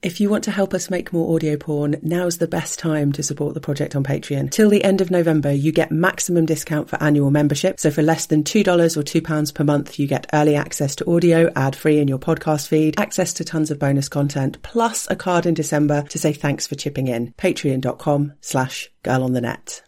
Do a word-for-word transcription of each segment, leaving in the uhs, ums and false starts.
If you want to help us make more audio porn, now's the best time to support the project on Patreon. Till the end of November, you get maximum discount for annual membership. So for less than two dollars or two pounds per month, you get early access to audio, ad-free in your podcast feed, access to tons of bonus content, plus a card in December to say thanks for chipping in. Patreon.com slash girl on the net.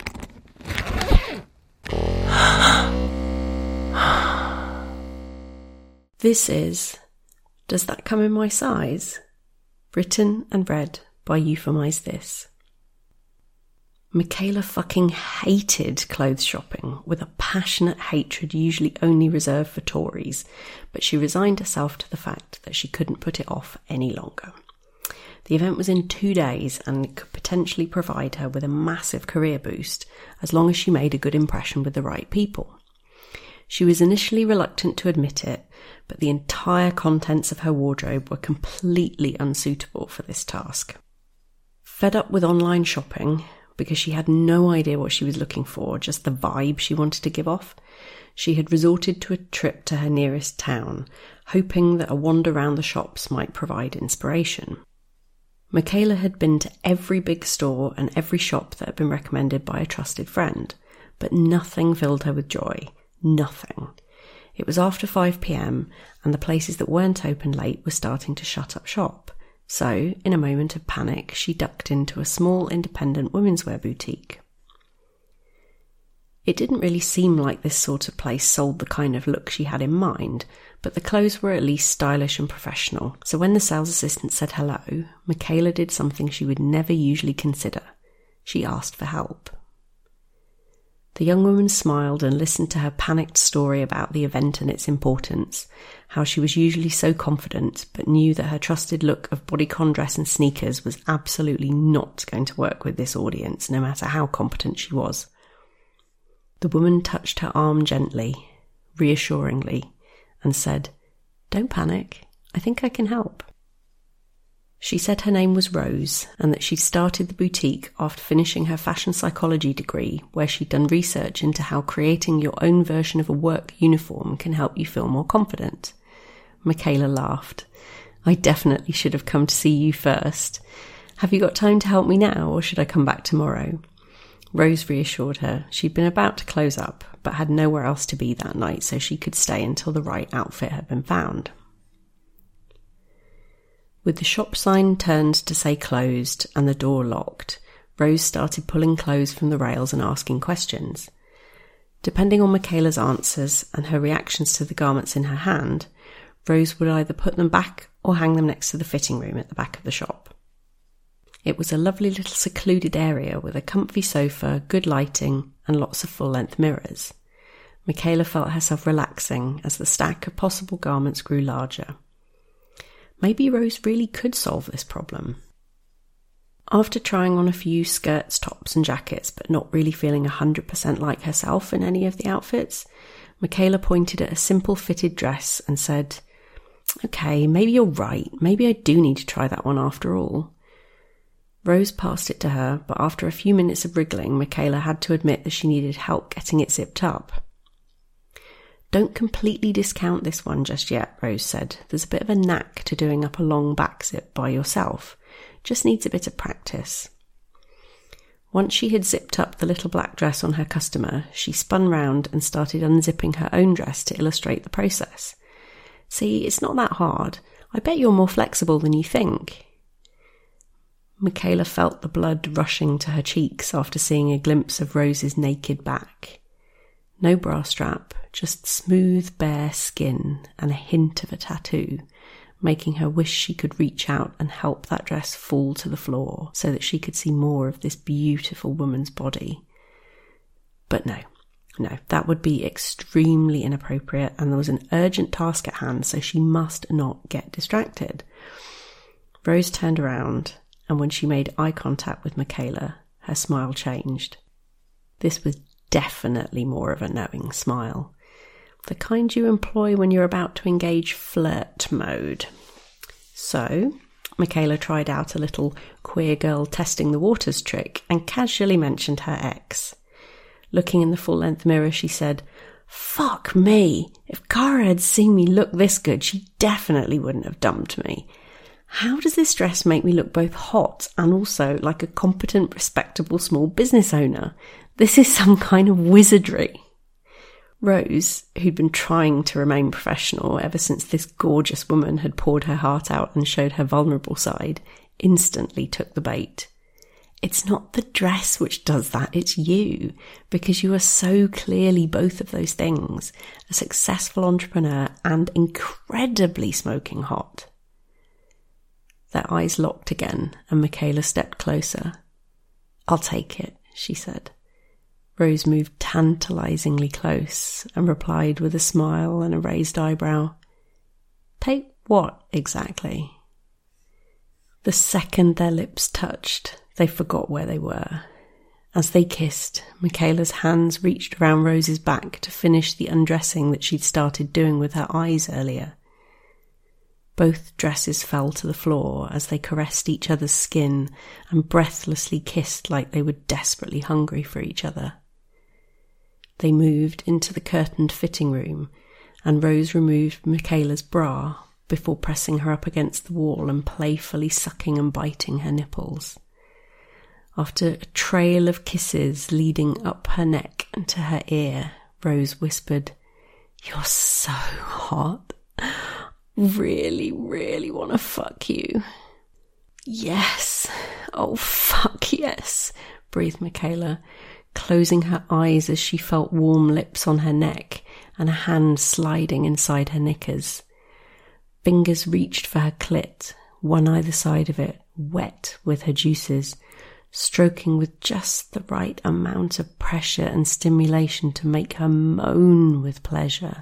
This is Does That Come in My Size? Written and read by Euphemize This. Michaela fucking hated clothes shopping with a passionate hatred usually only reserved for Tories, but she resigned herself to the fact that she couldn't put it off any longer. The event was in two days and it could potentially provide her with a massive career boost as long as she made a good impression with the right people. She was initially reluctant to admit it, but the entire contents of her wardrobe were completely unsuitable for this task. Fed up with online shopping, because she had no idea what she was looking for, just the vibe she wanted to give off, she had resorted to a trip to her nearest town, hoping that a wander round the shops might provide inspiration. Michaela had been to every big store and every shop that had been recommended by a trusted friend, but nothing filled her with joy. Nothing. It was after five p.m. and the places that weren't open late were starting to shut up shop. So, in a moment of panic, she ducked into a small independent women's wear boutique. It didn't really seem like this sort of place sold the kind of look she had in mind, but the clothes were at least stylish and professional. So when the sales assistant said hello, Michaela did something she would never usually consider. She asked for help. The young woman smiled and listened to her panicked story about the event and its importance, how she was usually so confident, but knew that her trusted look of bodycon dress and sneakers was absolutely not going to work with this audience, no matter how competent she was. The woman touched her arm gently, reassuringly, and said, "Don't panic, I think I can help." She said her name was Rose and that she'd started the boutique after finishing her fashion psychology degree, where she'd done research into how creating your own version of a work uniform can help you feel more confident. Michaela laughed. "I definitely should have come to see you first. Have you got time to help me now, or should I come back tomorrow?" Rose reassured her. She'd been about to close up, but had nowhere else to be that night, so she could stay until the right outfit had been found. With the shop sign turned to say closed and the door locked, Rose started pulling clothes from the rails and asking questions. Depending on Michaela's answers and her reactions to the garments in her hand, Rose would either put them back or hang them next to the fitting room at the back of the shop. It was a lovely little secluded area with a comfy sofa, good lighting, and lots of full-length mirrors. Michaela felt herself relaxing as the stack of possible garments grew larger. Maybe Rose really could solve this problem. After trying on a few skirts, tops and jackets, but not really feeling one hundred percent like herself in any of the outfits, Michaela pointed at a simple fitted dress and said, "Okay, maybe you're right. Maybe I do need to try that one after all." Rose passed it to her, but after a few minutes of wriggling, Michaela had to admit that she needed help getting it zipped up. "Don't completely discount this one just yet," Rose said. "There's a bit of a knack to doing up a long back zip by yourself. Just needs a bit of practice." Once she had zipped up the little black dress on her customer, she spun round and started unzipping her own dress to illustrate the process. "See, it's not that hard. I bet you're more flexible than you think." Michaela felt the blood rushing to her cheeks after seeing a glimpse of Rose's naked back. No bra strap, just smooth, bare skin and a hint of a tattoo, making her wish she could reach out and help that dress fall to the floor so that she could see more of this beautiful woman's body. But no, no, that would be extremely inappropriate, and there was an urgent task at hand, so she must not get distracted. Rose turned around, and when she made eye contact with Michaela, her smile changed. This was definitely more of a knowing smile. The kind you employ when you're about to engage flirt mode. So, Michaela tried out a little queer girl testing the waters trick and casually mentioned her ex. Looking in the full-length mirror, she said, "Fuck me! If Cara had seen me look this good, she definitely wouldn't have dumped me. How does this dress make me look both hot and also like a competent, respectable small business owner? This is some kind of wizardry. Rose, who'd been trying to remain professional ever since this gorgeous woman had poured her heart out and showed her vulnerable side, instantly took the bait. It's not the dress which does that, it's you, because you are so clearly both of those things, a successful entrepreneur and incredibly smoking hot. Their eyes locked again, and Michaela stepped closer. "I'll take it," she said. Rose moved tantalizingly close and replied with a smile and a raised eyebrow. "Take what, exactly?" The second their lips touched, they forgot where they were. As they kissed, Michaela's hands reached around Rose's back to finish the undressing that she'd started doing with her eyes earlier. Both dresses fell to the floor as they caressed each other's skin and breathlessly kissed like they were desperately hungry for each other. They moved into the curtained fitting room, and Rose removed Michaela's bra before pressing her up against the wall and playfully sucking and biting her nipples. After a trail of kisses leading up her neck and to her ear, Rose whispered, "You're so hot. Really, really want to fuck you." "Yes. Oh, fuck yes," breathed Michaela, closing her eyes as she felt warm lips on her neck and a hand sliding inside her knickers. Fingers reached for her clit, one either side of it, wet with her juices, stroking with just the right amount of pressure and stimulation to make her moan with pleasure.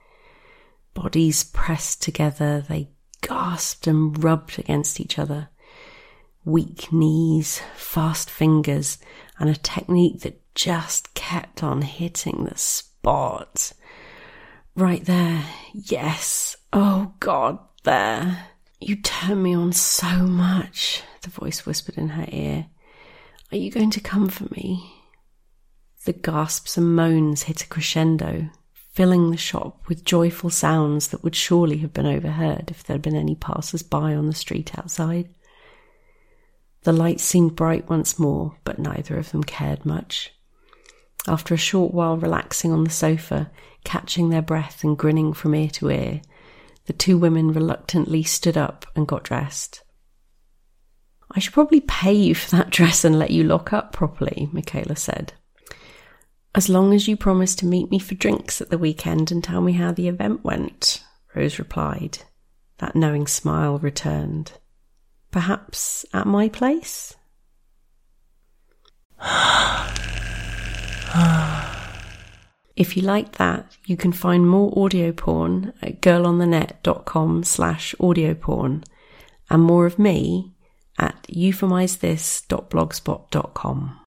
Bodies pressed together, they gasped and rubbed against each other. Weak knees, fast fingers, and a technique that just kept on hitting the spot. Right there, yes, oh God, there. "You turn me on so much," the voice whispered in her ear. "Are you going to come for me?" The gasps and moans hit a crescendo, filling the shop with joyful sounds that would surely have been overheard if there had been any passers-by on the street outside. The lights seemed bright once more, but neither of them cared much. After a short while relaxing on the sofa, catching their breath and grinning from ear to ear, the two women reluctantly stood up and got dressed. "I should probably pay you for that dress and let you lock up properly," Michaela said. "As long as you promise to meet me for drinks at the weekend and tell me how the event went," Rose replied. That knowing smile returned. "Perhaps at my place?" If you like that, you can find more audio porn at girlonthenet.com slash audio porn and more of me at euphemizethis dot blogspot dot com.